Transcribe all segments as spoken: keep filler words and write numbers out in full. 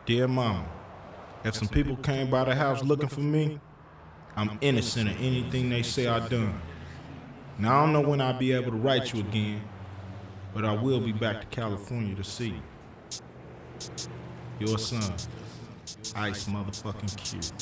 Dear Mama, if some people came by the house looking for me, I'm innocent of anything they say I done. Now I don't know when I'll be able to write you again, but I will be back to California to see you. Your son, Ice motherfucking Cube.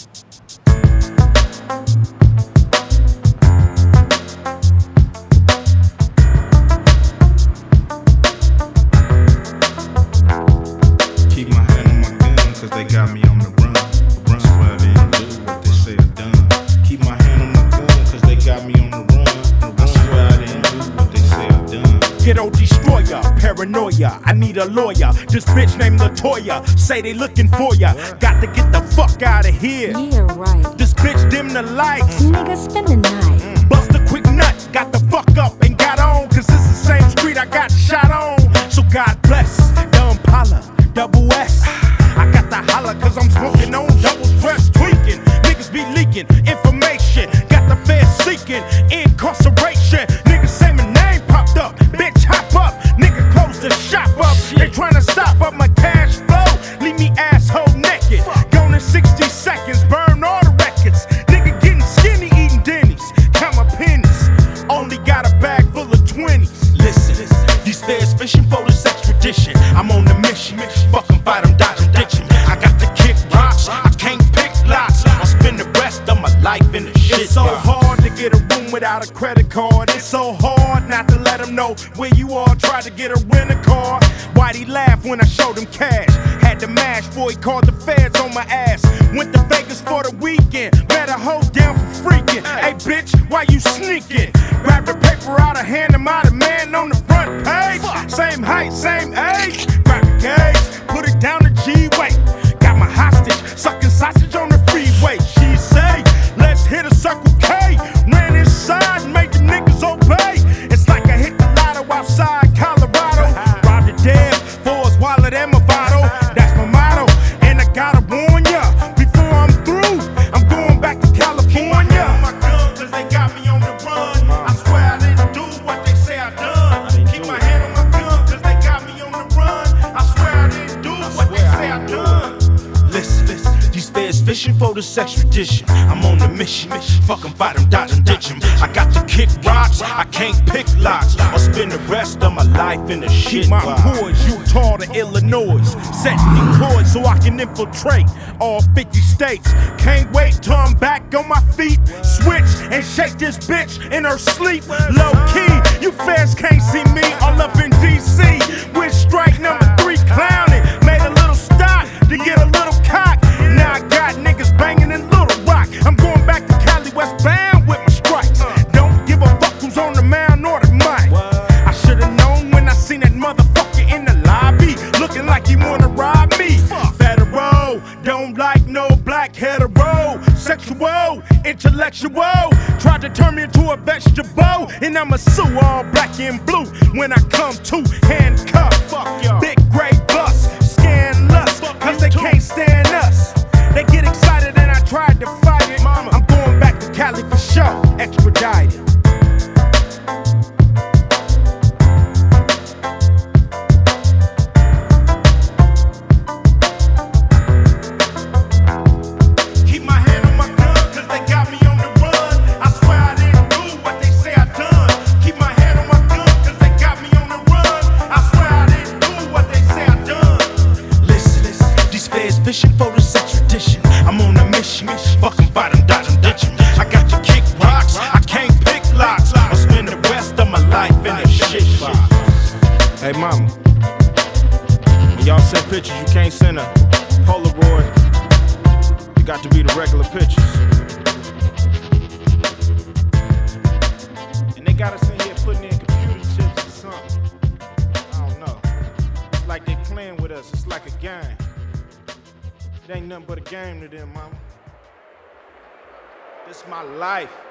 Keep my hand on my gun, cause they got me on the run. The run where I didn't do what they say I done. Keep my hand on my gun, cause they got me on the run. The run where I didn't do what they say I done. Ghetto destroyer, paranoia, I need a lawyer. This bitch named Latoya, say they looking for ya. Got to get the fuck out of here. Yeah, right. This bitch dim the lights. Nigga, spend the night. Bust a quick nut, got the fuck up and got on. Cause it's the same street I got shot on. So God bless, the Impala, double S. I got the holla cause I'm smoking on double stress, tweaking. Niggas be leaking information. Got the feds seeking incarceration. Niggas say my name popped up. Bitch, hop up. Nigga, close the shop up. They tryna stop up my cash flow. Leave me asshole naked. Gone in sixty seconds, burn all the records. Nigga getting skinny, eating Denny's. Count my pennies. Only got a bag full of twenties. Listen, these feds fishing for this extradition. I'm on the mission. Fucking fight them, dodge them, ditch 'em. I got to kick rocks. I can't pick locks. I'll spend the rest of my life in the shit. It's so hard to get a room without a credit card. It's so hard not to let them know where you are. Try to get a rent-a-car. Why'd he laugh when I showed him cash? Had to mash before he called the feds on my ass. Went to Vegas for the weekend. Better hold down for freaking. Hey bitch, why you sneaking? Grab the paper out of hand, I'm out of man on the front page. Same height, same age. Grab the gauge, put it down to G-Way. Got my hostage, sucking sausage on the freeway. She say, let's hit a Circle K. Ran inside and made the niggas obey. It's like I hit the lotto outside Colorado. Robbed the dead for his wallet and my bottle. That's my motto, and I gotta warn ya. Before I'm through, I'm going back to California. My gun, cause they got me on the run. I swear I didn't do what they say I done. Keep my hand on my gun, cause they got me on the run. I swear I didn't do what they say I done. Listen, listen, these feds fishing for this extradition. I'm on the mission, fuck 'em, fight 'em, dodge 'em, ditch 'em. I got to kick rocks, I can't pick locks. I'll spend the rest of my life in the shit. Keep my boys, Utah to Illinois, setting deployed so I can infiltrate all fifty states. Can't wait till I'm back on my feet. Switch and shake this bitch in her sleep. Low key, you feds can't see me all up in D C with strike number three clowning. Made a little stop to get a little cock. Now I got niggas banging in Little Rock. I'm going back to Cali westbound with my strikes. Don't give a fuck who's on the mound or the mic. I should've known when I seen that motherfucker in the lobby, looking like he wanna rob me. Federal, don't like no black hetero. Sexual, intellectual. Tried to turn me into a vegetable, and I'ma sue all black and blue when I come to handcuff. Big gray bus, scandalous, cause they can't stand us. They get excited and I tried to fight it. I'm going back to Cali for sure, extradited. Keep my hand on my gun, cause they got me on the run. I swear I didn't do what they say I done. Keep my hand on my gun, cause they got me on the run. I swear I didn't do what they say I done. Listen, listen, these feds fishing for this extradition. I'm on a mission, fuck 'em, fight 'em, dodge 'em, ditch 'em. I got to kick rocks, I can't pick locks. I'll spend the rest of my life in the shit box. Hey mama, when y'all send pictures, you can't send a Polaroid. You got to be the regular pictures. And they got us in here putting in computer chips or something. I don't know. It's like they playing with us. It's like a game. It ain't nothing but a game to them, mama. This is my life.